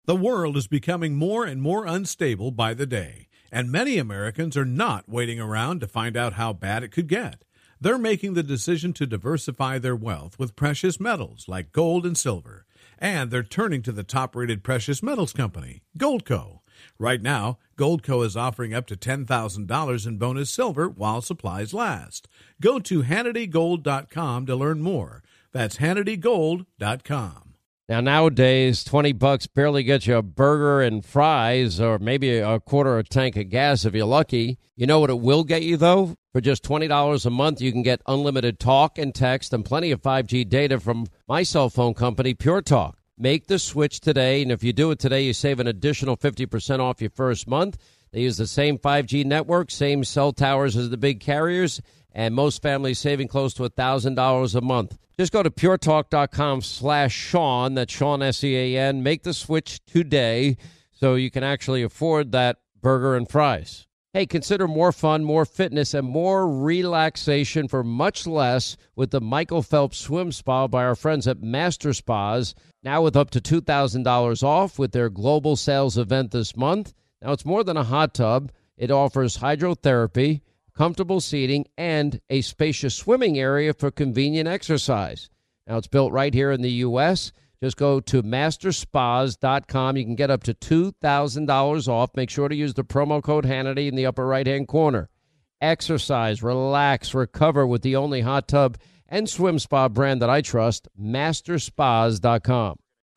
The world is becoming more and more unstable by the day, and many Americans are not waiting around to find out how bad it could get. They're making the decision to diversify their wealth with precious metals like gold and silver, and they're turning to the top-rated precious metals company, Goldco. Right now, Goldco is offering up to $10,000 in bonus silver while supplies last. Go to HannityGold.com to learn more. That's HannityGold.com. Now, nowadays, $20 barely gets you a burger and fries or maybe a quarter of a tank of gas if you're lucky. You know what it will get you, though? For just $20 a month, you can get unlimited talk and text and plenty of 5G data from my cell phone company, Pure Talk. Make the switch today, and if you do it today, you save an additional 50% off your first month. They use the same 5G network, same cell towers as the big carriers, and most families saving close to $1,000 a month. Just go to puretalk.com/Sean, that's Sean, S-E-A-N. Make the switch today so you can actually afford that burger and fries. Hey, consider more fun, more fitness, and more relaxation for much less with the Michael Phelps Swim Spa by our friends at Master Spas, now with up to $2,000 off with their global sales event this month. Now, it's more than a hot tub. It offers hydrotherapy, comfortable seating, and a spacious swimming area for convenient exercise. Now, it's built right here in the U.S. Just go to masterspas.com. You can get up to $2,000 off. Make sure to use the promo code Hannity in the upper right-hand corner. Exercise, relax, recover with the only hot tub and swim spa brand that I trust, masterspas.com.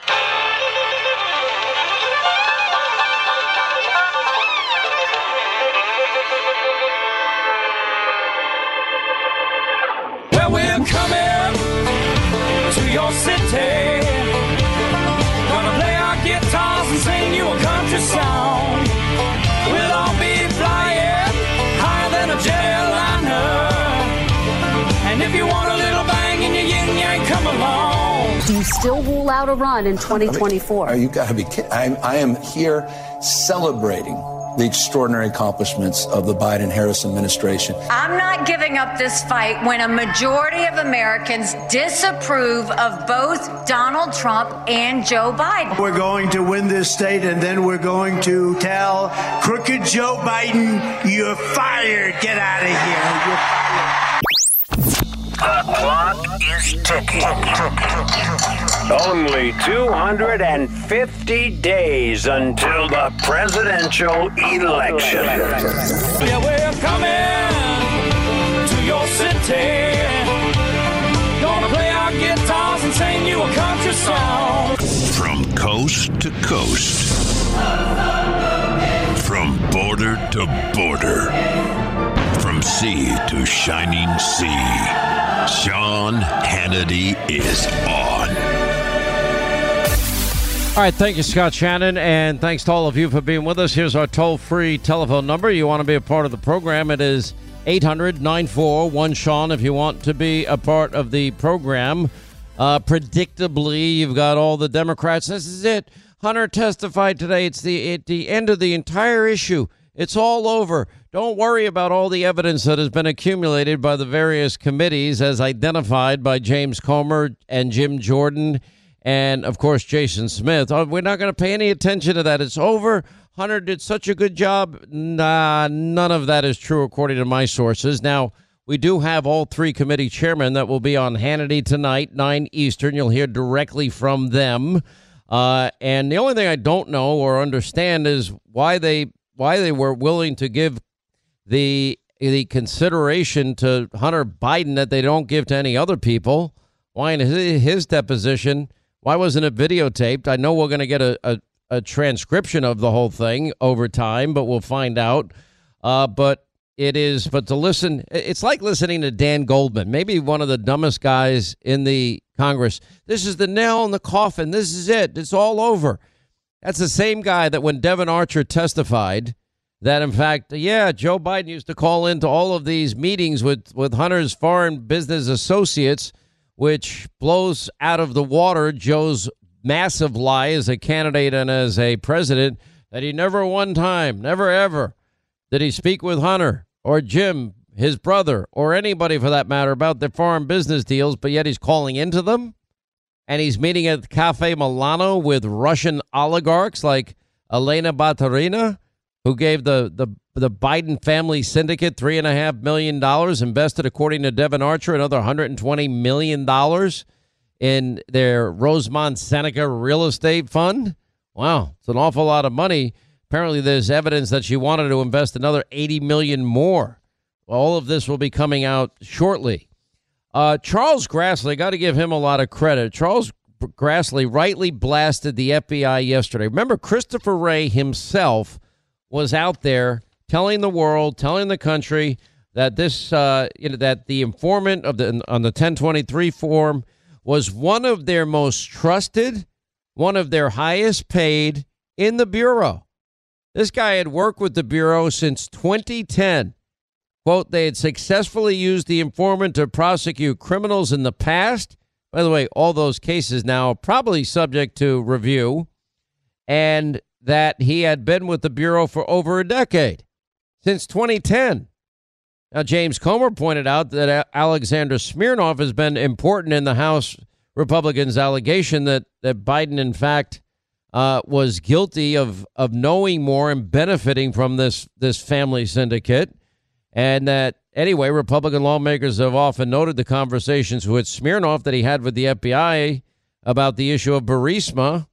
Well, we're coming to your city. Gonna play our guitars and sing you a country song. We'll all be flying higher than a jetliner. And if you want a little bang in your yin yang, come along. Do you still rule out a run in 2024? You got to be kidding. I am here celebrating the extraordinary accomplishments of the Biden-Harris administration. I'm not giving up this fight when a majority of Americans disapprove of both Donald Trump and Joe Biden. We're going to win this state, and then we're going to tell crooked Joe Biden, you're fired. Get out of here. You're fired. The clock is ticking. Only 250 days until the presidential election. Yeah, we're coming to your city. Gonna play our guitars and sing you a country song. From coast to coast. From border to border. From sea to shining sea. Sean Hannity is on. All right, thank you, Scott Shannon, and thanks to all of you for being with us. Here's our toll-free telephone number. You want to be a part of the program, it is 800-941-SEAN if you want to be a part of the program. Predictably, you've got all the Democrats. This is it. Hunter testified today. It's the end of the entire issue. It's all over. Don't worry about all the evidence that has been accumulated by the various committees as identified by James Comer and Jim Jordan and, of course, Jason Smith. We're not going to pay any attention to that. It's over. Hunter did such a good job. Nah, none of that is true, according to my sources. Now, we do have all three committee chairmen that will be on Hannity tonight, 9 Eastern. You'll hear directly from them. And the only thing I don't know or understand is why they were willing to give the consideration to Hunter Biden that they don't give to any other people. Why in his deposition, why wasn't it videotaped? I know we're going to get a transcription of the whole thing over time, but we'll find out. But to listen, it's like listening to Dan Goldman, maybe one of the dumbest guys in the Congress. This is the nail in the coffin. This is it. It's all over. That's the same guy that when Devin Archer testified that, in fact, Joe Biden used to call into all of these meetings with Hunter's foreign business associates, which blows out of the water Joe's massive lie as a candidate and as a president, that he never one time, never ever, did he speak with Hunter or Jim, his brother, or anybody for that matter about their foreign business deals, but yet he's calling into them? and he's meeting at Cafe Milano with Russian oligarchs like Elena Baturina, who gave the Biden family syndicate $3.5 million, invested, according to Devin Archer, another $120 million in their Rosemont Seneca real estate fund. Wow, it's an awful lot of money. Apparently, there's evidence that she wanted to invest another $80 million more. All of this will be coming out shortly. Charles Grassley, got to give him a lot of credit. Charles Grassley rightly blasted the FBI yesterday. Remember, Christopher Wray himself was out there telling the world, telling the country that this, that the informant on the 1023 form was one of their most trusted, one of their highest paid in the Bureau. This guy had worked with the Bureau since 2010. Quote, they had successfully used the informant to prosecute criminals in the past. By the way, all those cases now are probably subject to review. And that he had been with the Bureau for over a decade, since 2010. Now, James Comer pointed out that Alexander Smirnov has been important in the House Republicans' allegation that Biden, in fact, was guilty of knowing more and benefiting from this family syndicate. And that, anyway, Republican lawmakers have often noted the conversations with Smirnov that he had with the FBI about the issue of Burisma.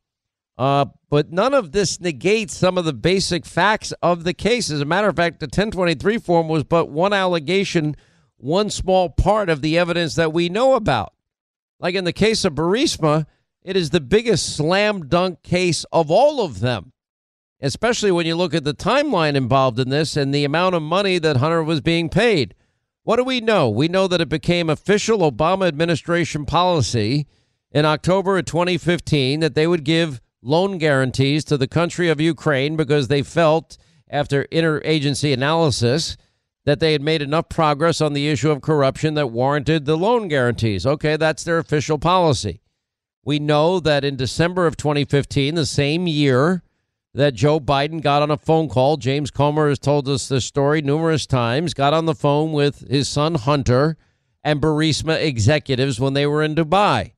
But none of this negates some of the basic facts of the case. As a matter of fact, the 1023 form was but one allegation, one small part of the evidence that we know about. Like in the case of Burisma, it is the biggest slam dunk case of all of them, especially when you look at the timeline involved in this and the amount of money that Hunter was being paid. What do we know? We know that it became official Obama administration policy in October of 2015 that they would give loan guarantees to the country of Ukraine because they felt, after interagency analysis, that they had made enough progress on the issue of corruption that warranted the loan guarantees. Okay, that's their official policy. We know that in December of 2015, the same year that Joe Biden got on a phone call, James Comer has told us this story numerous times, got on the phone with his son Hunter and Burisma executives when they were in Dubai.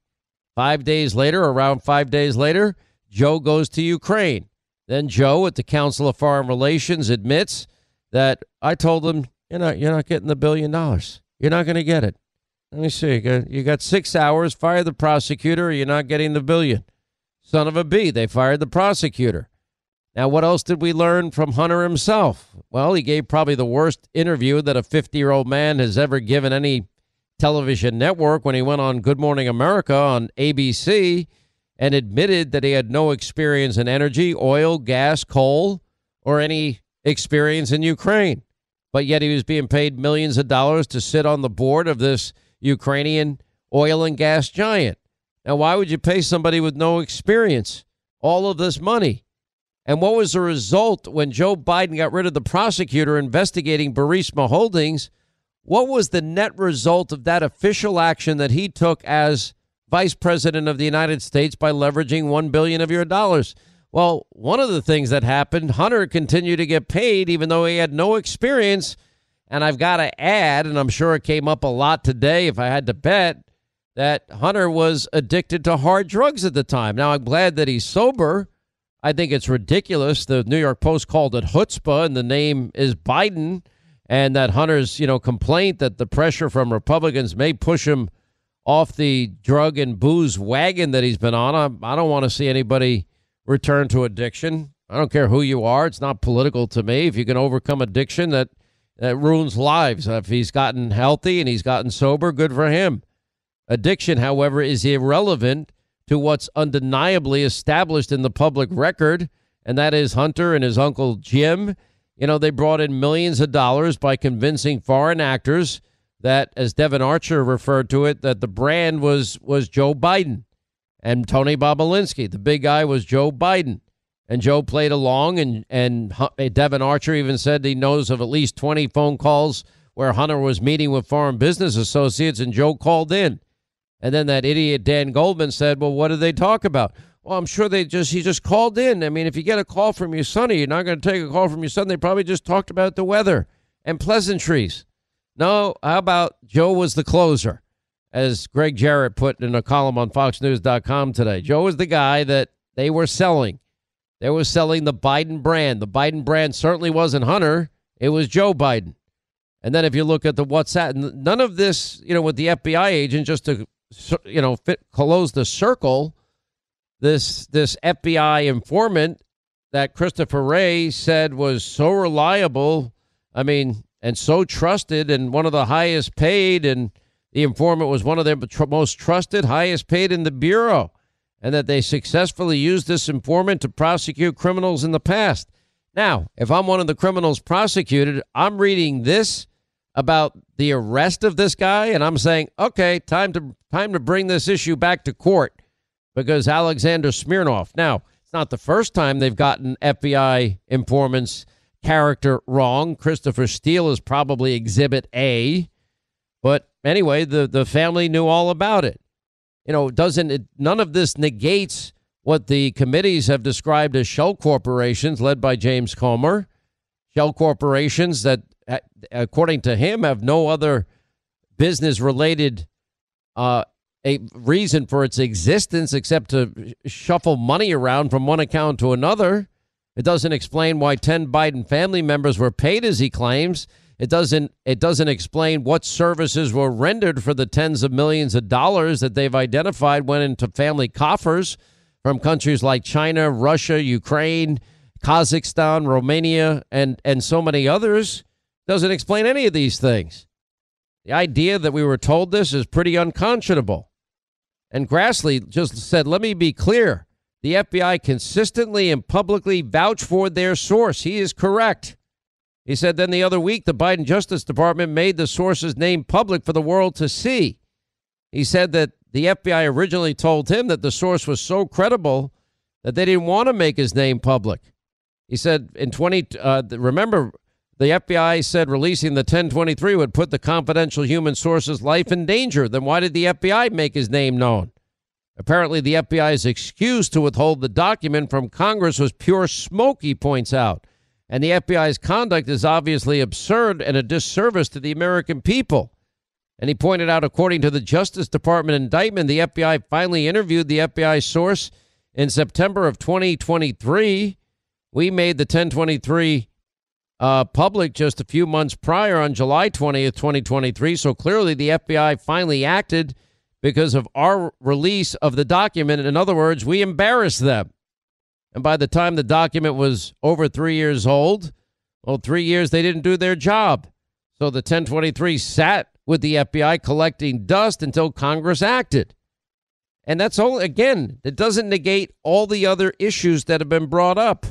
5 days later, around 5 days later, Joe goes to Ukraine. Then Joe at the Council of Foreign Relations admits that I told him, you're not getting the $1 billion. You're not going to get it. Let me see. You got 6 hours. Fire the prosecutor. Or you're not getting the $1 billion. Son of a B. They fired the prosecutor. Now, what else did we learn from Hunter himself? Well, he gave probably the worst interview that a 50-year-old man has ever given any television network when he went on Good Morning America on ABC and admitted that he had no experience in energy, oil, gas, coal, or any experience in Ukraine. But yet he was being paid millions of dollars to sit on the board of this Ukrainian oil and gas giant. Now, why would you pay somebody with no experience all of this money? And what was the result when Joe Biden got rid of the prosecutor investigating Burisma Holdings? What was the net result of that official action that he took as vice president of the United States by leveraging $1 billion of your dollars? Well, one of the things that happened, Hunter continued to get paid even though he had no experience. And I've got to add, and I'm sure it came up a lot today if I had to bet, that Hunter was addicted to hard drugs at the time. Now, I'm glad that he's sober. I think it's ridiculous. The New York Post called it chutzpah, and the name is Biden, and that Hunter's, complaint that the pressure from Republicans may push him off the drug and booze wagon that he's been on. I don't want to see anybody return to addiction. I don't care who you are. It's not political to me. If you can overcome addiction, that ruins lives. If he's gotten healthy and he's gotten sober, good for him. Addiction, however, is irrelevant to what's undeniably established in the public record, and that is Hunter and his uncle Jim. They brought in millions of dollars by convincing foreign actors that, as Devin Archer referred to it, that the brand was Joe Biden. And Tony Bobulinski, the big guy, was Joe Biden. And Joe played along, and Devin Archer even said he knows of at least 20 phone calls where Hunter was meeting with foreign business associates and Joe called in. And then that idiot Dan Goldman said, well, what did they talk about? Well, I'm sure he just called in. I mean, if you get a call from your son, you're not going to take a call from your son. They probably just talked about the weather and pleasantries. No, how about Joe was the closer? as Greg Jarrett put in a column on FoxNews.com today. Joe is the guy that they were selling. They were selling the Biden brand. The Biden brand certainly wasn't Hunter. It was Joe Biden. And then if you look at the WhatsApp, none of this, with the FBI agent, just to, close the circle, this FBI informant that Christopher Wray said was so reliable, and so trusted, and one of the highest paid, and the informant was one of their most trusted, highest paid in the Bureau, and that they successfully used this informant to prosecute criminals in the past. Now, if I'm one of the criminals prosecuted, I'm reading this about the arrest of this guy, and I'm saying, okay, time to bring this issue back to court because Alexander Smirnov. Now, it's not the first time they've gotten FBI informants' character wrong. Christopher Steele is probably Exhibit A. But anyway, the family knew all about it. None of this negates what the committees have described as shell corporations led by James Comer. Shell corporations that, according to him, have no other business-related a reason for its existence except to shuffle money around from one account to another. It doesn't explain why 10 Biden family members were paid, as he claims. It doesn't explain what services were rendered for the tens of millions of dollars that they've identified went into family coffers from countries like China, Russia, Ukraine, Kazakhstan, Romania, and so many others. Doesn't explain any of these things. The idea that we were told this is pretty unconscionable. And Grassley just said, let me be clear. The FBI consistently and publicly vouched for their source. He is correct. He said then the other week, the Biden Justice Department made the source's name public for the world to see. He said that the FBI originally told him that the source was so credible that they didn't want to make his name public. He said remember, the FBI said releasing the 1023 would put the confidential human source's life in danger. Then why did the FBI make his name known? Apparently, the FBI's excuse to withhold the document from Congress was pure smoke, he points out. And the FBI's conduct is obviously absurd and a disservice to the American people. And he pointed out, according to the Justice Department indictment, the FBI finally interviewed the FBI source in September of 2023. We made the 1023 public just a few months prior on July 20th, 2023. So clearly the FBI finally acted because of our release of the document. In other words, we embarrassed them. And by the time the document was over 3 years old, 3 years, they didn't do their job. So the 1023 sat with the FBI collecting dust until Congress acted. And that's all, again, it doesn't negate all the other issues that have been brought up.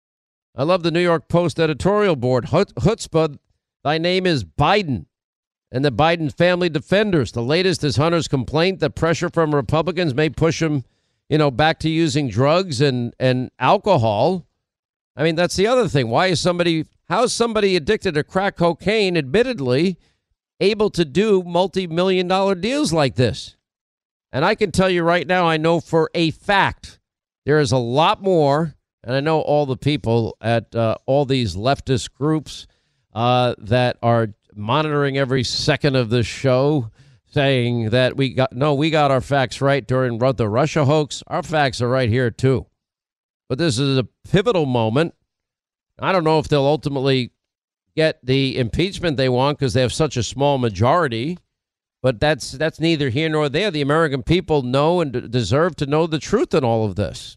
I love the New York Post editorial board. Chutzpah, thy name is Biden. And the Biden family defenders. The latest is Hunter's complaint that pressure from Republicans may push him, back to using drugs and alcohol. I mean, that's the other thing. How is somebody addicted to crack cocaine, admittedly, able to do multi-million-dollar deals like this? And I can tell you right now, I know for a fact there is a lot more. And I know all the people at all these leftist groups that are monitoring every second of this show, saying that we got our facts right during the Russia hoax. Our facts are right here, too. But this is a pivotal moment. I don't know if they'll ultimately get the impeachment they want because they have such a small majority. But that's neither here nor there. The American people know and deserve to know the truth in all of this.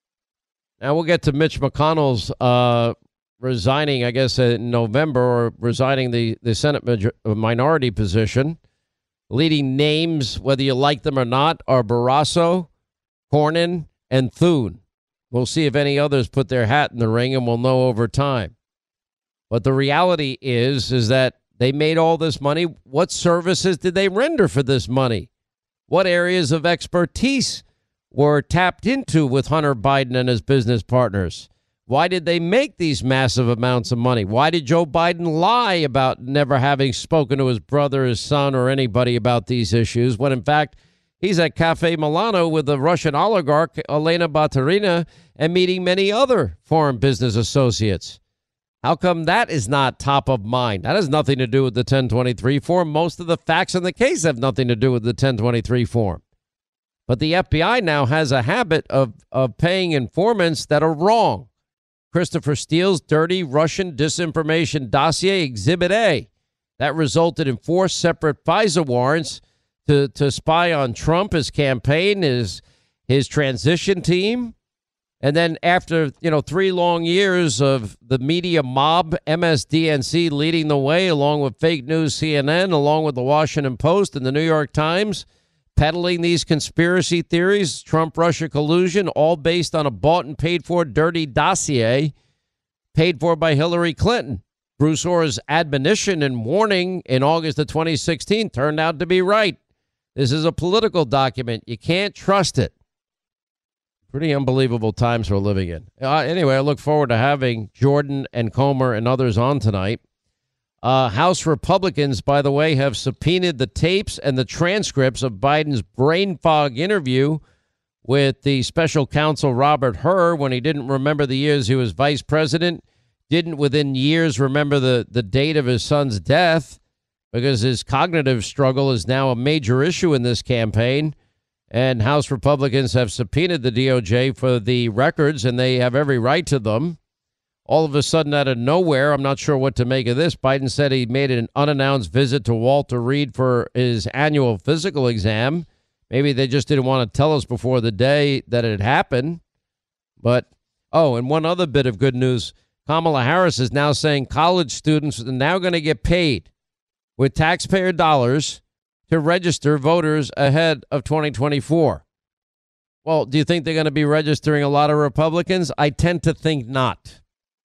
Now we'll get to Mitch McConnell's resigning, I guess, in November, or resigning the Senate minority position. Leading names, whether you like them or not, are Barrasso, Cornyn, and Thune. We'll see if any others put their hat in the ring, and we'll know over time. But the reality is that they made all this money. What services did they render for this money? What areas of expertise were tapped into with Hunter Biden and his business partners? Why did they make these massive amounts of money? Why did Joe Biden lie about never having spoken to his brother, his son, or anybody about these issues, when in fact he's at Cafe Milano with the Russian oligarch Elena Baturina and meeting many other foreign business associates? How come that is not top of mind? That has nothing to do with the 1023 form. Most of the facts in the case have nothing to do with the 1023 form. But the FBI now has a habit of paying informants that are wrong. Christopher Steele's dirty Russian disinformation dossier, Exhibit A, that resulted in 4 separate FISA warrants to spy on Trump, his campaign, his transition team. And then after, 3 long years of the media mob, MSDNC leading the way, along with fake news CNN, along with the Washington Post and the New York Times, peddling these conspiracy theories, Trump-Russia collusion, all based on a bought and paid for dirty dossier paid for by Hillary Clinton. Bruce Orr's admonition and warning in August of 2016 turned out to be right. This is a political document. You can't trust it. Pretty unbelievable times we're living in. Anyway, I look forward to having Jordan and Comer and others on tonight. House Republicans, by the way, have subpoenaed the tapes and the transcripts of Biden's brain fog interview with the special counsel Robert Hur when he didn't remember the years he was vice president, didn't within years remember the date of his son's death, because his cognitive struggle is now a major issue in this campaign. And House Republicans have subpoenaed the DOJ for the records, and they have every right to them. All of a sudden, out of nowhere, I'm not sure what to make of this. Biden said he made an unannounced visit to Walter Reed for his annual physical exam. Maybe they just didn't want to tell us before the day that it happened. But, and one other bit of good news. Kamala Harris is now saying college students are now going to get paid with taxpayer dollars to register voters ahead of 2024. Well, do you think they're going to be registering a lot of Republicans? I tend to think not.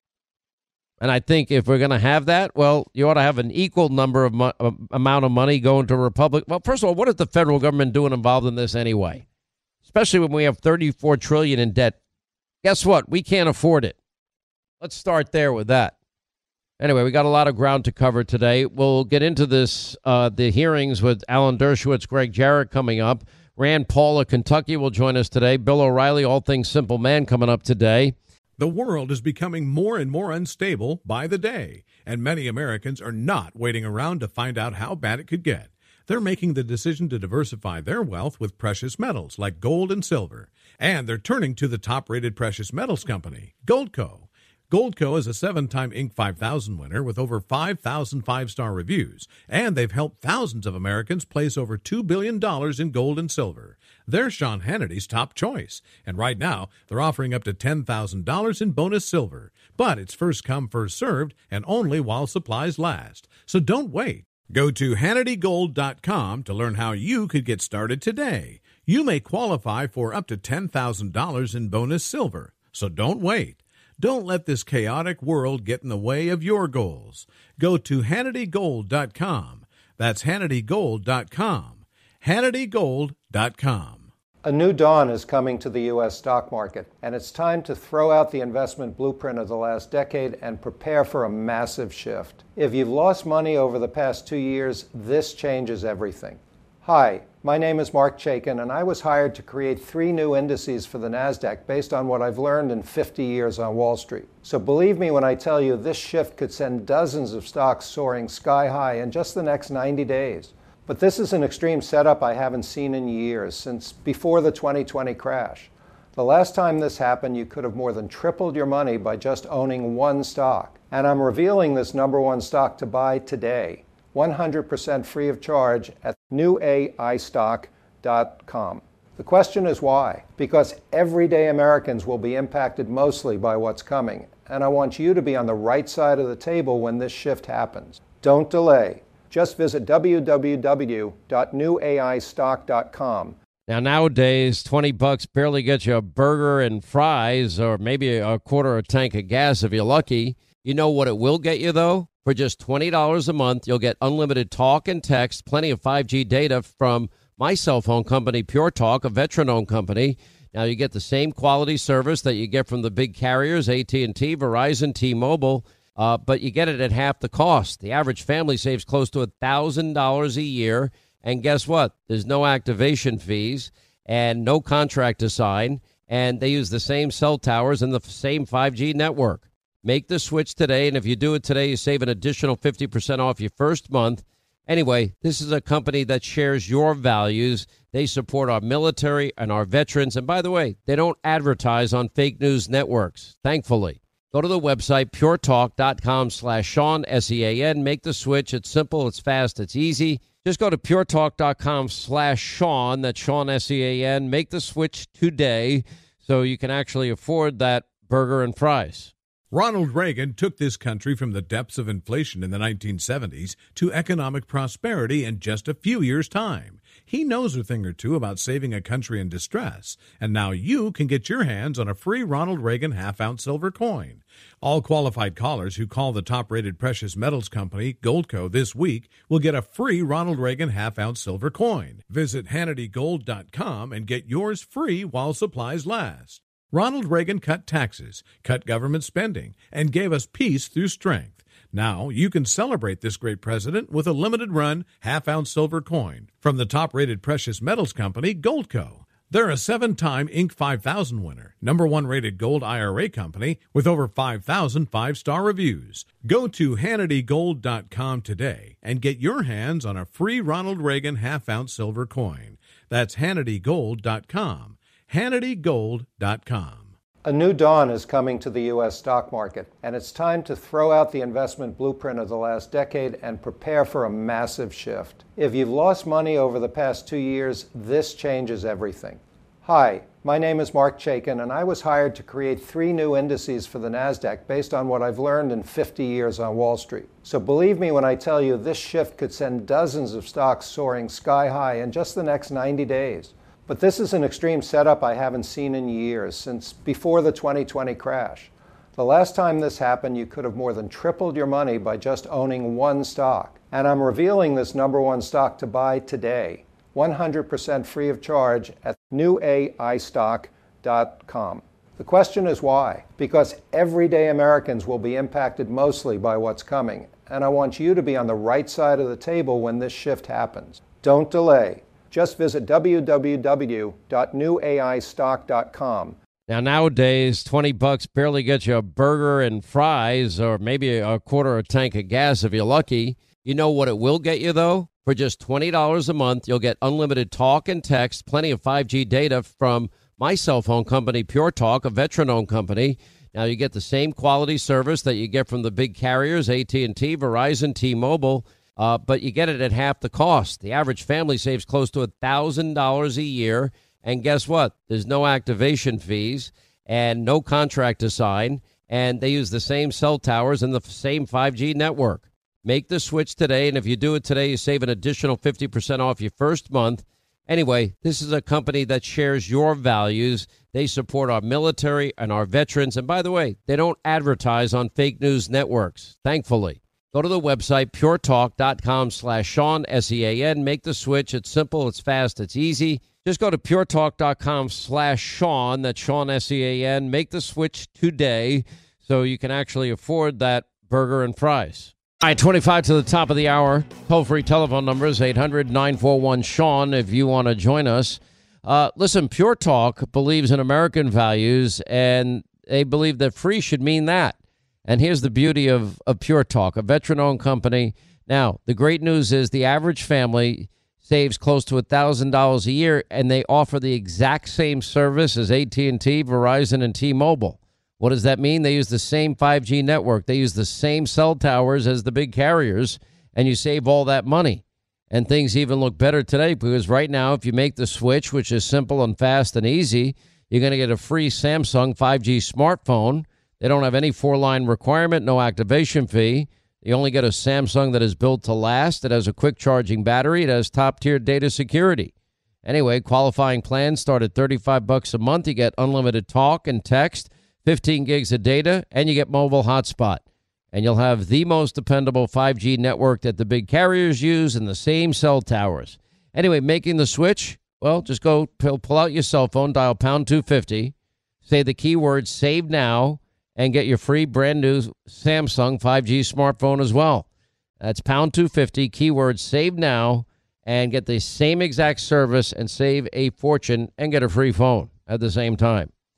And I think if we're going to have that, well, you ought to have an equal number of amount of money going to Republic. Well, first of all, what is the federal government doing involved in this anyway? Especially when we have $34 trillion in debt. Guess what? We can't afford it. Let's start there with that. Anyway, we got a lot of ground to cover today. We'll get into this, the hearings with Alan Dershowitz, Greg Jarrett coming up. Rand Paul of Kentucky will join us today. Bill O'Reilly, All Things Simple Man, coming up today. The world is becoming more and more unstable by the day, and many Americans are not waiting around to find out how bad it could get. They're making the decision to diversify their wealth with precious metals like gold and silver, and they're turning to the top-rated precious metals company, Goldco. Goldco is a 7-time Inc. 5000 winner with over 5,000 five-star reviews, and they've helped thousands of Americans place over $2 billion in gold and silver. They're Sean Hannity's top choice, and right now they're offering up to $10,000 in bonus silver. But it's first come, first served, and only while supplies last. So don't wait. Go to HannityGold.com to learn how you could get started today. You may qualify for up to $10,000 in bonus silver, so don't wait. Don't let this chaotic world get in the way of your goals. Go to HannityGold.com. That's HannityGold.com. HannityGold.com. A new dawn is coming to the U.S. stock market, and it's time to throw out the investment blueprint of the last decade and prepare for a massive shift. If you've lost money over the past 2 years, this changes everything. Hi, my name is Mark Chaikin, and I was hired to create 3 new indices for the NASDAQ based on what I've learned in 50 years on Wall Street. So believe me when I tell you this shift could send dozens of stocks soaring sky high in just the next 90 days. But this is an extreme setup I haven't seen in years, since before the 2020 crash. The last time this happened, you could have more than tripled your money by just owning one stock. And I'm revealing this number one stock to buy today, 100% free of charge at newaistock.com. The question is why? Because everyday Americans will be impacted mostly by what's coming, and I want you to be on the right side of the table when this shift happens. Don't delay. Just visit www.newaistock.com. Now, nowadays, $20 barely gets you a burger and fries, or maybe a quarter of a tank of gas if you're lucky. You know what it will get you, though? For just $20 a month, you'll get unlimited talk and text, plenty of 5G data from my cell phone company, Pure Talk, a veteran-owned company. Now, you get the same quality service that you get from the big carriers, AT&T, Verizon, T-Mobile, but you get it at half the cost. The average family saves close to $1,000 a year. And guess what? There's no activation fees and no contract to sign, and they use the same cell towers and the same 5G network. Make the switch today, and if you do it today, you save an additional 50% off your first month. Anyway, this is a company that shares your values. They support our military and our veterans. And by the way, they don't advertise on fake news networks, thankfully. Go to the website, puretalk.com/Sean, S-E-A-N. Make the switch. It's simple, it's fast, it's easy. Just go to puretalk.com/Sean, that's Sean, S-E-A-N. Make the switch today so you can actually afford that burger and fries. Ronald Reagan took this country from the depths of inflation in the 1970s to economic prosperity in just a few years' time. He knows a thing or two about saving a country in distress, and now you can get your hands on a free Ronald Reagan half-ounce silver coin. All qualified callers who call the top-rated precious metals company, Goldco, this week will get a free Ronald Reagan half-ounce silver coin. Visit HannityGold.com and get yours free while supplies last. Ronald Reagan cut taxes, cut government spending, and gave us peace through strength. Now you can celebrate this great president with a limited-run half-ounce silver coin from the top-rated precious metals company, Goldco. They're a 7-time Inc. 5000 winner, #1 rated gold IRA company with over 5,000 5-star reviews. Go to HannityGold.com today and get your hands on a free Ronald Reagan half-ounce silver coin. That's HannityGold.com. HannityGold.com. A new dawn is coming to the U.S. stock market, and it's time to throw out the investment blueprint of the last decade and prepare for a massive shift. If you've lost money over the past 2 years, this changes everything. Hi, my name is Mark Chaikin, and I was hired to create 3 new indices for the NASDAQ based on what I've learned in 50 years on Wall Street. So believe me when I tell you this shift could send dozens of stocks soaring sky high in just the next 90 days. But this is an extreme setup I haven't seen in years, since before the 2020 crash. The last time this happened, you could have more than tripled your money by just owning one stock. And I'm revealing this #1 stock to buy today, 100% free of charge at newaistock.com. The question is why? Because everyday Americans will be impacted mostly by what's coming, and I want you to be on the right side of the table when this shift happens. Don't delay. Just visit www.newaistock.com. Now, nowadays, $20 barely gets you a burger and fries or maybe a quarter of a tank of gas if you're lucky. You know what it will get you, though? For just $20 a month, you'll get unlimited talk and text, plenty of 5G data from my cell phone company, Pure Talk, a veteran-owned company. Now, you get the same quality service that you get from the big carriers, AT&T, Verizon, T-Mobile, but you get it at half the cost. The average family saves close to $1,000 a year. And guess what? There's no activation fees and no contract to sign. And they use the same cell towers and the same 5G network. Make the switch today. And if you do it today, you save an additional 50% off your first month. Anyway, this is a company that shares your values. They support our military and our veterans. And by the way, they don't advertise on fake news networks, thankfully. Go to the website, puretalk.com/Sean, S-E-A-N. Make the switch. It's simple, it's fast, it's easy. Just go to puretalk.com/Sean, that's Sean, S-E-A-N. Make the switch today so you can actually afford that burger and fries. All right, 25 to the top of the hour. Toll-free telephone numbers, 800-941-SEAN, if you want to join us. Listen, Pure Talk believes in American values, and they believe that free should mean that. And here's the beauty of Pure Talk, a veteran-owned company. Now, the great news is the average family saves close to $1,000 a year, and they offer the exact same service as AT&T, Verizon, and T-Mobile. What does that mean? They use the same 5G network. They use the same cell towers as the big carriers, and you save all that money. And things even look better today because right now, if you make the switch, which is simple and fast and easy, you're going to get a free Samsung 5G smartphone. They don't have any 4-line requirement, no activation fee. You only get a Samsung that is built to last. It has a quick charging battery. It has top-tier data security. Anyway, qualifying plans start at $35 a month. You get unlimited talk and text, 15 gigs of data, and you get mobile hotspot. And you'll have the most dependable 5G network that the big carriers use and the same cell towers. Anyway, making the switch, well, just go pull out your cell phone, dial pound 250, say the keyword save now, and get your free brand new Samsung 5G smartphone as well. That's pound 250, keyword save now, and get the same exact service and save a fortune and get a free phone at the same time.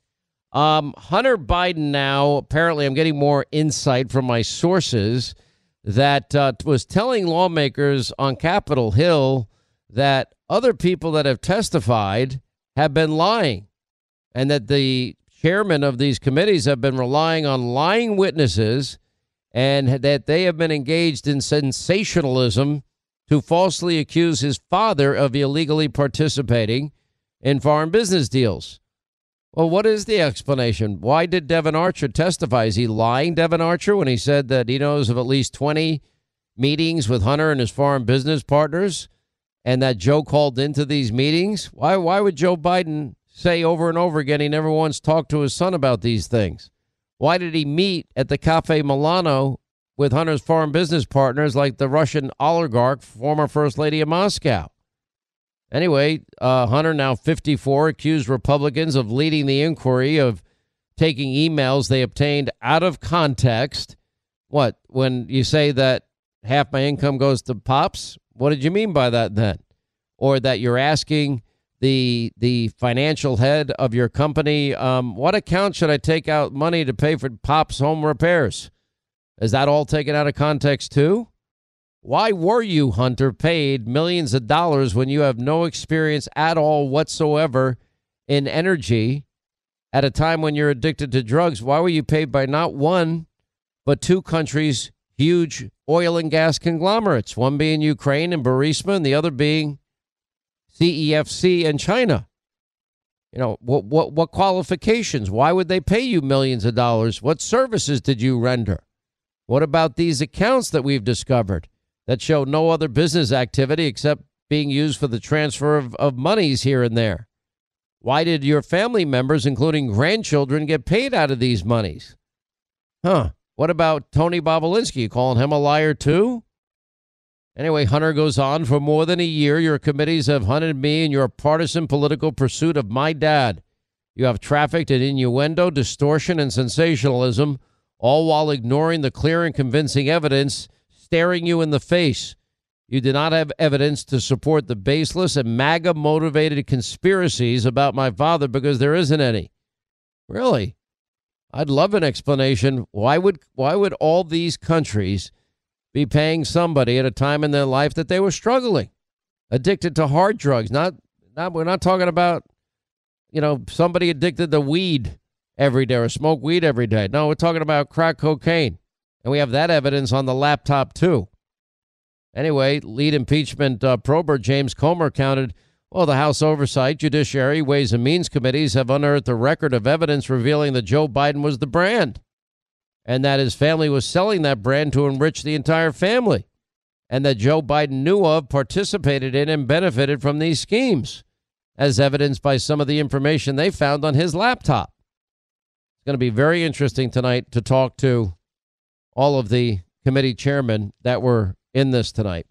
Hunter Biden now, apparently I'm getting more insight from my sources, that was telling lawmakers on Capitol Hill that other people that have testified have been lying, and that the chairmen of these committees have been relying on lying witnesses, and that they have been engaged in sensationalism to falsely accuse his father of illegally participating in foreign business deals. Well, what is the explanation? Why did Devon Archer testify? Is he lying, Devon Archer, when he said that he knows of at least 20 meetings with Hunter and his foreign business partners, and that Joe called into these meetings? Why would Joe Biden say over and over again he never once talked to his son about these things? Why did he meet at the Cafe Milano with Hunter's foreign business partners like the Russian oligarch, former First Lady of Moscow? Anyway, Hunter, now 54, accused Republicans of leading the inquiry of taking emails they obtained out of context. What, when you say that half my income goes to Pops? What did you mean by that then? Or that you're asking the financial head of your company, what account should I take out money to pay for Pop's home repairs? Is that all taken out of context too? Why were you, Hunter, paid millions of dollars when you have no experience at all whatsoever in energy at a time when you're addicted to drugs? Why were you paid by not one, but two countries' huge oil and gas conglomerates, one being Ukraine and Burisma, and the other being CEFC and China? You know, what qualifications? Why would they pay you millions of dollars? What services did you render? What about these accounts that we've discovered that show no other business activity except being used for the transfer of monies here and there? Why did your family members, including grandchildren, get paid out of these monies? What about Tony Bobolinsky? You calling him a liar too? Anyway, Hunter goes on, for more than a year, your committees have hunted me in your partisan political pursuit of my dad. You have trafficked in innuendo, distortion, and sensationalism, all while ignoring the clear and convincing evidence staring you in the face. You do not have evidence to support the baseless and MAGA-motivated conspiracies about my father because there isn't any. Really? I'd love an explanation. Why would all these countries be paying somebody at a time in their life that they were struggling, addicted to hard drugs? We're not talking about, somebody addicted to weed every day or smoke weed every day. No, we're talking about crack cocaine. And we have that evidence on the laptop, too. Anyway, lead impeachment prober James Comer counted, the House Oversight, Judiciary, Ways and Means Committees have unearthed a record of evidence revealing that Joe Biden was the brand, and that his family was selling that brand to enrich the entire family, and that Joe Biden knew of, participated in, and benefited from these schemes, as evidenced by some of the information they found on his laptop. It's going to be very interesting tonight to talk to all of the committee chairmen that were in this tonight.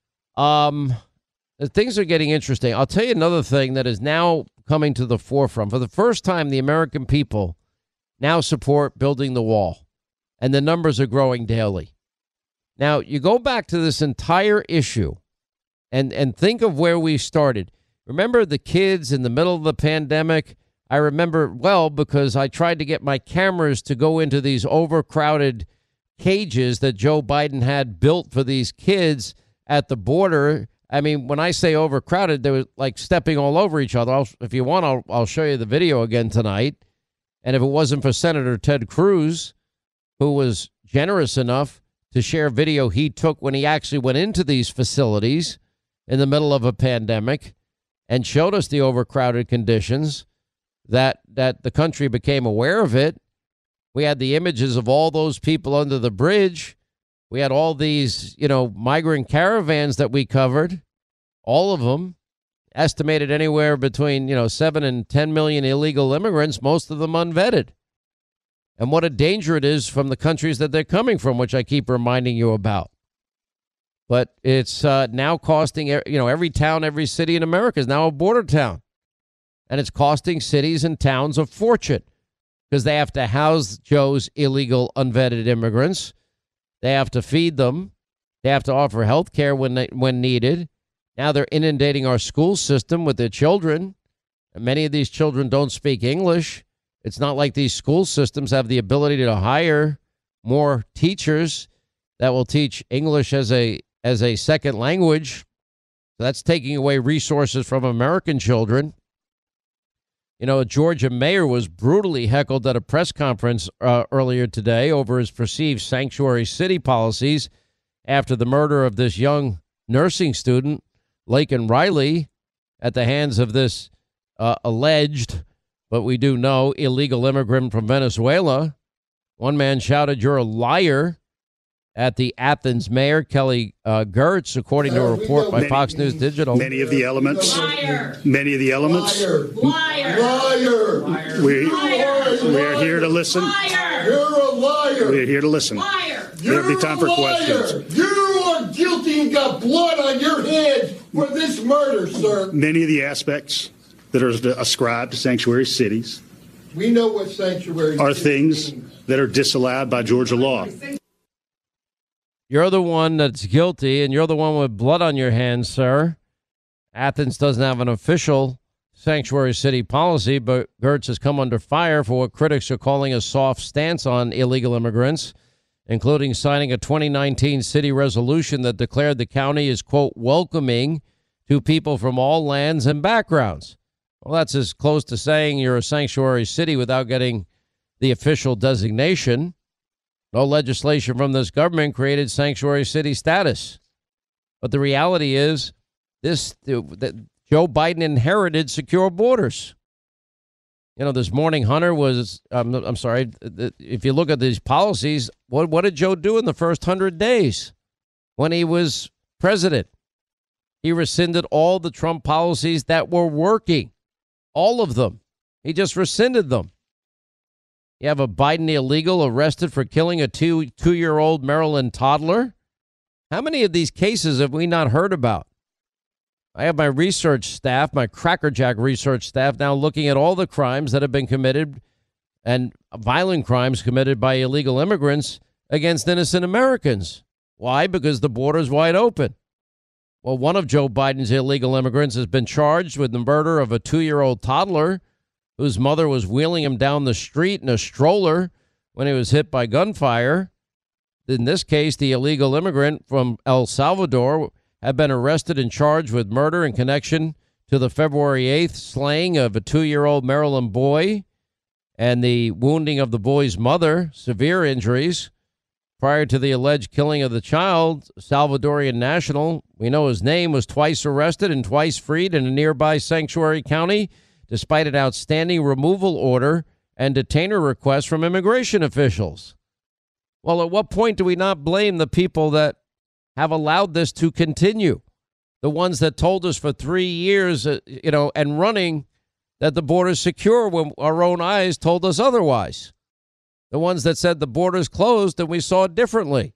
Things are getting interesting. I'll tell you another thing that is now coming to the forefront. For the first time, the American people now support building the wall, and the numbers are growing daily. Now, you go back to this entire issue and think of where we started. Remember the kids in the middle of the pandemic? I remember well because I tried to get my cameras to go into these overcrowded cages that Joe Biden had built for these kids at the border. I mean, when I say overcrowded, they were like stepping all over each other. If you want, I'll show you the video again tonight. And if it wasn't for Senator Ted Cruz, who was generous enough to share video he took when he actually went into these facilities in the middle of a pandemic and showed us the overcrowded conditions, that the country became aware of it. We had the images of all those people under the bridge. We had all these, migrant caravans that we covered, all of them, estimated anywhere between, 7 and 10 million illegal immigrants, most of them unvetted. And what a danger it is from the countries that they're coming from, which I keep reminding you about. But it's now costing, every town, every city in America is now a border town. And it's costing cities and towns a fortune because they have to house Joe's illegal, unvetted immigrants. They have to feed them. They have to offer health care when needed. Now they're inundating our school system with their children. And many of these children don't speak English. It's not like these school systems have the ability to hire more teachers that will teach English as a second language. So that's taking away resources from American children. You know, a Georgia mayor was brutally heckled at a press conference earlier today over his perceived sanctuary city policies after the murder of this young nursing student, Laken Riley, at the hands of this alleged, but we do know, illegal immigrant from Venezuela. One man shouted, "You're a liar," at the Athens mayor, Kelly Girtz, according to a report by Fox News Digital. Many of the elements. Liar. Many of the elements. Liar. Liar. We are here to listen. Liar. You're a liar. We're here to listen. Liar. There'll be time for questions. You are guilty and got blood on your head for this murder, sir. Many of the aspects that are ascribed to sanctuary cities we know what sanctuary are things that are disallowed by Georgia law. You're the one that's guilty, and you're the one with blood on your hands, sir. Athens doesn't have an official sanctuary city policy, but Girtz has come under fire for what critics are calling a soft stance on illegal immigrants, including signing a 2019 city resolution that declared the county is, quote, welcoming to people from all lands and backgrounds. Well, that's as close to saying you're a sanctuary city without getting the official designation. No legislation from this government created sanctuary city status. But the reality is that Joe Biden inherited secure borders. You know, this morning, Hunter was, I'm sorry, if you look at these policies, what did Joe do in the first 100 days when he was president? He rescinded all the Trump policies that were working, all of them. He just rescinded them. You have a Biden illegal arrested for killing a two-year-old Maryland toddler. How many of these cases have we not heard about? I have my research staff, my crackerjack research staff, now looking at all the crimes that have been committed and violent crimes committed by illegal immigrants against innocent Americans. Why? Because the border's wide open. Well, one of Joe Biden's illegal immigrants has been charged with the murder of a 2-year-old toddler whose mother was wheeling him down the street in a stroller when he was hit by gunfire. In this case, the illegal immigrant from El Salvador had been arrested and charged with murder in connection to the February 8th slaying of a 2-year-old Maryland boy and the wounding of the boy's mother, severe injuries. Prior to the alleged killing of the child, Salvadorian national, we know his name, was twice arrested and twice freed in a nearby sanctuary county, despite an outstanding removal order and detainer request from immigration officials. Well, at what point do we not blame the people that have allowed this to continue? The ones that told us for 3 years, and running, that the border's secure when our own eyes told us otherwise. The ones that said the border's closed and we saw it differently.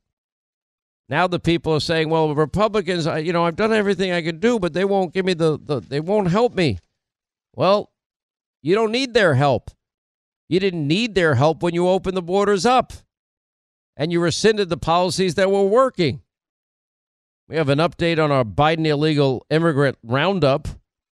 Now the people are saying, well, Republicans, I've done everything I could do, but they won't give me they won't help me. Well, you don't need their help. You didn't need their help when you opened the borders up and you rescinded the policies that were working. We have an update on our Biden illegal immigrant roundup.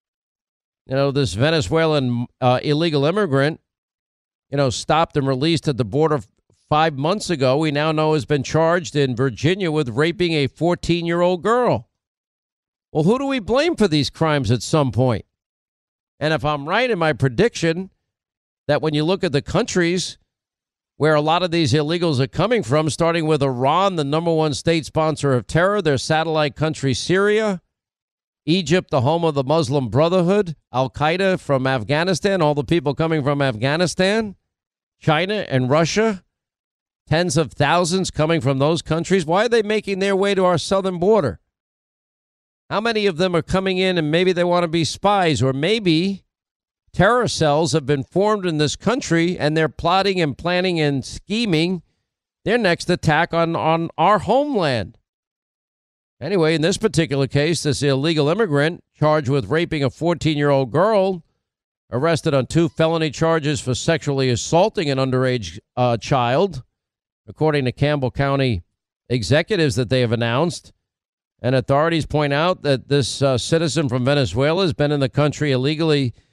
This Venezuelan illegal immigrant, stopped and released at the border 5 months ago, we now know has been charged in Virginia with raping a 14-year-old girl. Well, who do we blame for these crimes at some point? And if I'm right in my prediction that when you look at the countries where a lot of these illegals are coming from, starting with Iran, the number one state sponsor of terror, their satellite country, Syria, Egypt, the home of the Muslim Brotherhood, Al-Qaeda from Afghanistan, all the people coming from Afghanistan, China and Russia, tens of thousands coming from those countries. Why are they making their way to our southern border? How many of them are coming in and maybe they want to be spies, or maybe terror cells have been formed in this country and they're plotting and planning and scheming their next attack on our homeland? Anyway, in this particular case, this illegal immigrant charged with raping a 14-year-old girl, arrested on 2 felony charges for sexually assaulting an underage child, according to Campbell County executives that they have announced. And authorities point out that this citizen from Venezuela has been in the country illegally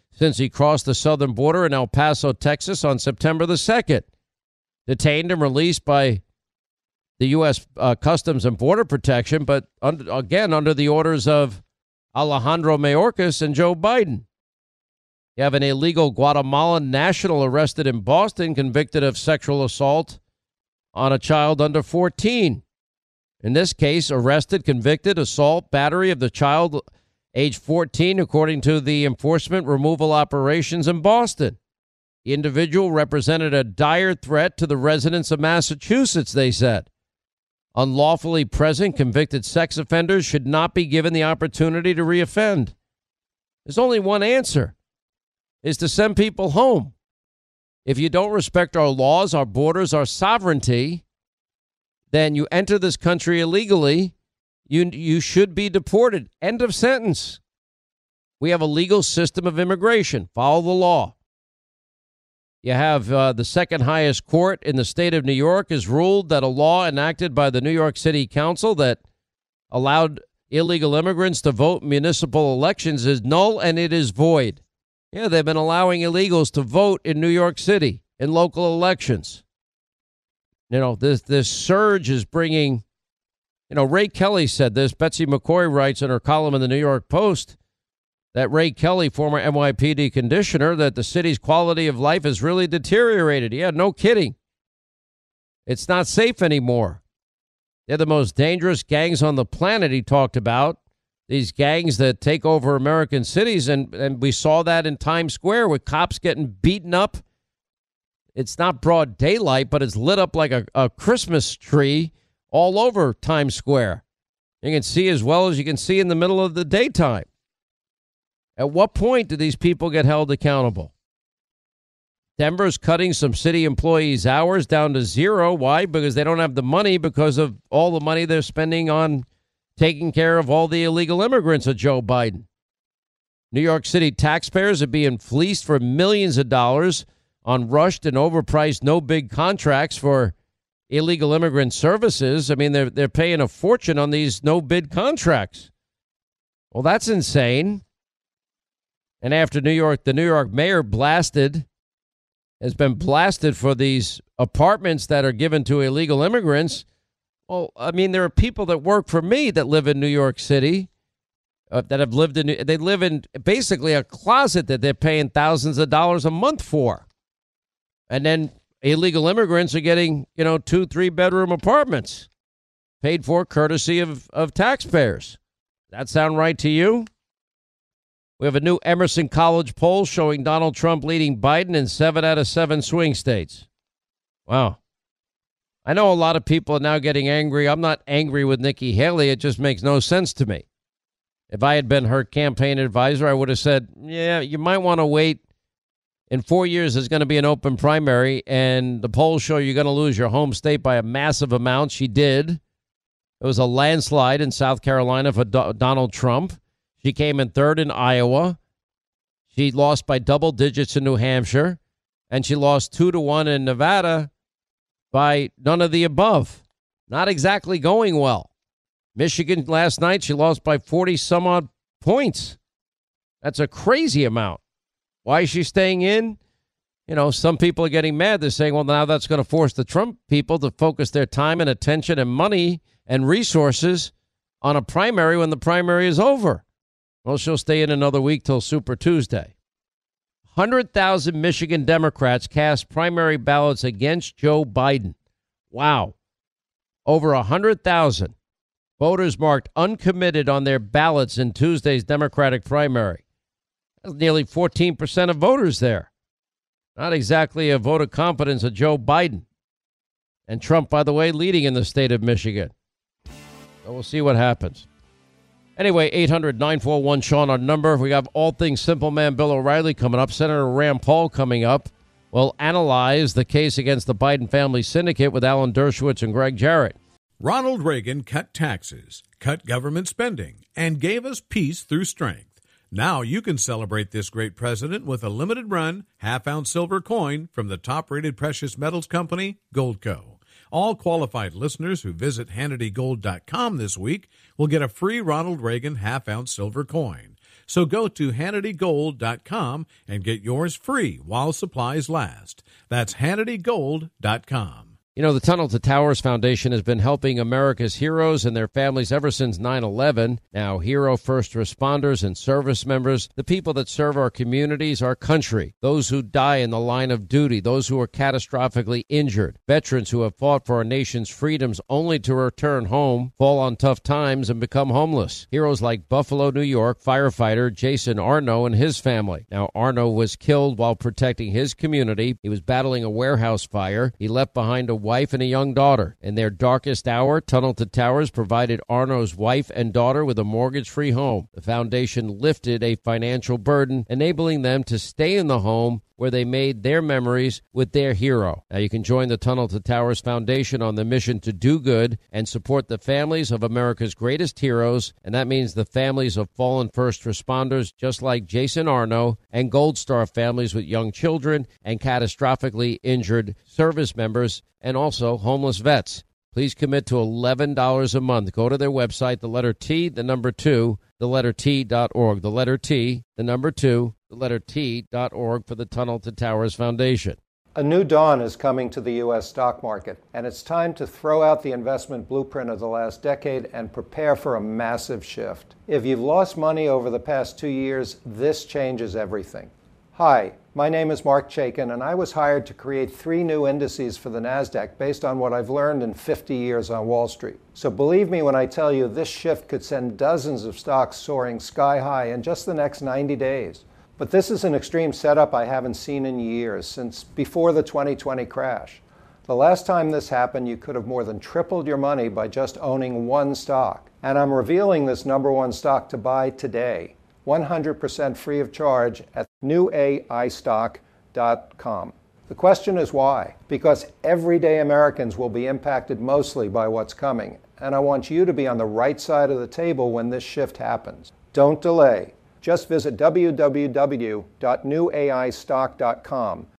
since he crossed the southern border in El Paso, Texas on September the 2nd. Detained and released by the U.S. Customs and Border Protection, but again, under the orders of Alejandro Mayorkas and Joe Biden. You have an illegal Guatemalan national arrested in Boston, convicted of sexual assault on a child under 14. In this case, arrested, convicted, assault, battery of the child age 14, according to the enforcement removal operations in Boston. The individual represented a dire threat to the residents of Massachusetts, they said. Unlawfully present convicted sex offenders should not be given the opportunity to reoffend. There's only one answer, is to send people home. If you don't respect our laws, our borders, our sovereignty, then you enter this country illegally. You should be deported. End of sentence. We have a legal system of immigration. Follow the law. You have the second highest court in the state of New York has ruled that a law enacted by the New York City Council that allowed illegal immigrants to vote in municipal elections is null and it is void. Yeah, they've been allowing illegals to vote in New York City in local elections. You know, this surge is bringing, Ray Kelly said this. Betsy McCoy writes in her column in the New York Post that Ray Kelly, former NYPD conditioner, that the city's quality of life has really deteriorated. Yeah, no kidding. It's not safe anymore. They're the most dangerous gangs on the planet, he talked about. These gangs that take over American cities, and we saw that in Times Square with cops getting beaten up. It's not broad daylight, but it's lit up like a Christmas tree all over Times Square. You can see as well as you can see in the middle of the daytime. At what point do these people get held accountable? Denver's cutting some city employees' hours down to zero. Why? Because they don't have the money because of all the money they're spending on taking care of all the illegal immigrants of Joe Biden. New York City taxpayers are being fleeced for millions of dollars on rushed and overpriced no-big contracts for illegal immigrant services. I mean, they're paying a fortune on these no-bid contracts. Well, that's insane. And after New York, the New York mayor has been blasted for these apartments that are given to illegal immigrants. Well, I mean, there are people that work for me that live in New York City that have lived in, they live in basically a closet that they're paying thousands of dollars a month for. And then illegal immigrants are getting, 2-3 bedroom apartments paid for courtesy of taxpayers. That sound right to you? We have a new Emerson College poll showing Donald Trump leading Biden in 7 out of 7 swing states. Wow. I know a lot of people are now getting angry. I'm not angry with Nikki Haley. It just makes no sense to me. If I had been her campaign advisor, I would have said, yeah, you might want to wait. In 4 years, there's going to be an open primary, and the polls show you're going to lose your home state by a massive amount. She did. It was a landslide in South Carolina for Donald Trump. She came in third in Iowa. She lost by double digits in New Hampshire, and she lost 2-1 in Nevada by none of the above. Not exactly going well. Michigan last night, she lost by 40 some odd points. That's a crazy amount. Why is she staying in? Some people are getting mad. They're saying, well, now that's going to force the Trump people to focus their time and attention and money and resources on a primary when the primary is over. Well, she'll stay in another week till Super Tuesday. 100,000 Michigan Democrats cast primary ballots against Joe Biden. Wow. Over 100,000 voters marked uncommitted on their ballots in Tuesday's Democratic primary. That's nearly 14% of voters there. Not exactly a vote of confidence of Joe Biden. And Trump, by the way, leading in the state of Michigan. So we'll see what happens. Anyway, 800-941-SEAN, our number. We have all things Simple Man Bill O'Reilly coming up. Senator Rand Paul coming up. We'll analyze the case against the Biden family syndicate with Alan Dershowitz and Greg Jarrett. Ronald Reagan cut taxes, cut government spending, and gave us peace through strength. Now you can celebrate this great president with a limited-run, half-ounce silver coin from the top-rated precious metals company, Goldco. All qualified listeners who visit HannityGold.com this week will get a free Ronald Reagan half-ounce silver coin. So go to HannityGold.com and get yours free while supplies last. That's HannityGold.com. You know, the Tunnel to Towers Foundation has been helping America's heroes and their families ever since 9/11. Now, hero first responders and service members, the people that serve our communities, our country, those who die in the line of duty, those who are catastrophically injured, veterans who have fought for our nation's freedoms only to return home, fall on tough times, and become homeless. Heroes like Buffalo, New York firefighter Jason Arno and his family. Now, Arno was killed while protecting his community. He was battling a warehouse fire. He left behind a wife and a young daughter. In their darkest hour, Tunnel to Towers provided Arno's wife and daughter with a mortgage-free home. The foundation lifted a financial burden, enabling them to stay in the home where they made their memories with their hero. Now you can join the Tunnel to Towers Foundation on the mission to do good and support the families of America's greatest heroes, and that means the families of fallen first responders just like Jason Arno, and Gold Star families with young children and catastrophically injured service members, and also homeless vets. Please commit to $11 a month. Go to their website, the letter T, the number 2, the letter T.org. The letter T, the number 2, the letter T.org for the Tunnel to Towers Foundation. A new dawn is coming to the U.S. stock market, and it's time to throw out the investment blueprint of the last decade and prepare for a massive shift. If you've lost money over the past 2 years, this changes everything. Hi, my name is Mark Chaikin, and I was hired to create 3 new indices for the NASDAQ based on what I've learned in 50 years on Wall Street. So believe me when I tell you this shift could send dozens of stocks soaring sky high in just the next 90 days. But this is an extreme setup I haven't seen in years, since before the 2020 crash. The last time this happened, you could have more than tripled your money by just owning one stock. And I'm revealing this number 1 stock to buy today, 100% free of charge at newaistock.com. The question is why? Because everyday Americans will be impacted mostly by what's coming, and I want you to be on the right side of the table when this shift happens. Don't delay. Just visit www.newaistock.com.